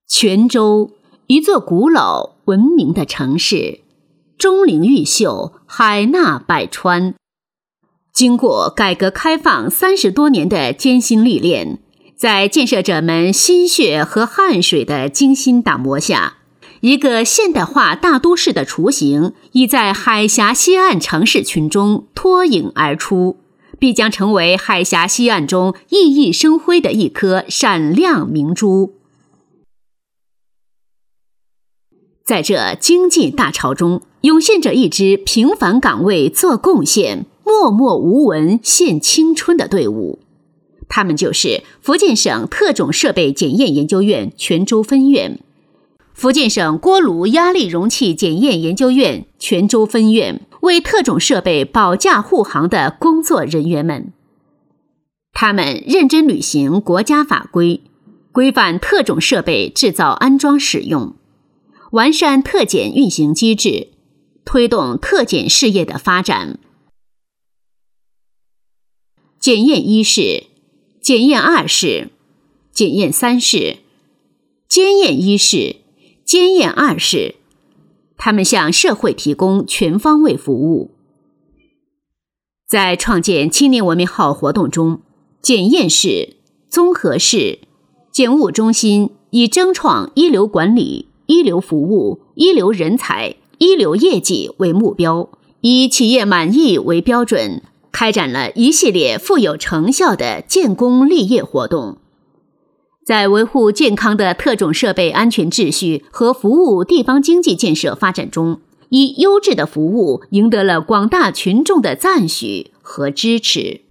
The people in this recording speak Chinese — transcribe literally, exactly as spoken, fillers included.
泉州，一座古老文明的城市，钟灵毓秀，海纳百川。经过改革开放三十多年的艰辛历练，在建设者们心血和汗水的精心打磨下，一个现代化大都市的雏形已在海峡西岸城市群中脱颖而出，必将成为海峡西岸中熠熠生辉的一颗闪亮明珠。在这经济大潮中，涌现着一支平凡岗位做贡献、默默无闻献青春的队伍。他们就是福建省特种设备检验研究院泉州分院、福建省锅炉压力容器检验研究院泉州分院为特种设备保驾护航的工作人员们。他们认真履行国家法规，规范特种设备制造安装使用，完善特检运行机制，推动特检事业的发展。检验一式、检验二式、检验三式、监验一式、监验二式，他们向社会提供全方位服务。在创建青年文明号活动中，检验室、综合室、检务中心以争创一流管理、一流服务、一流人才、一流业绩为目标，以企业满意为标准，开展了一系列富有成效的建功立业活动。在维护健康的特种设备安全秩序和服务地方经济建设发展中，以优质的服务赢得了广大群众的赞许和支持。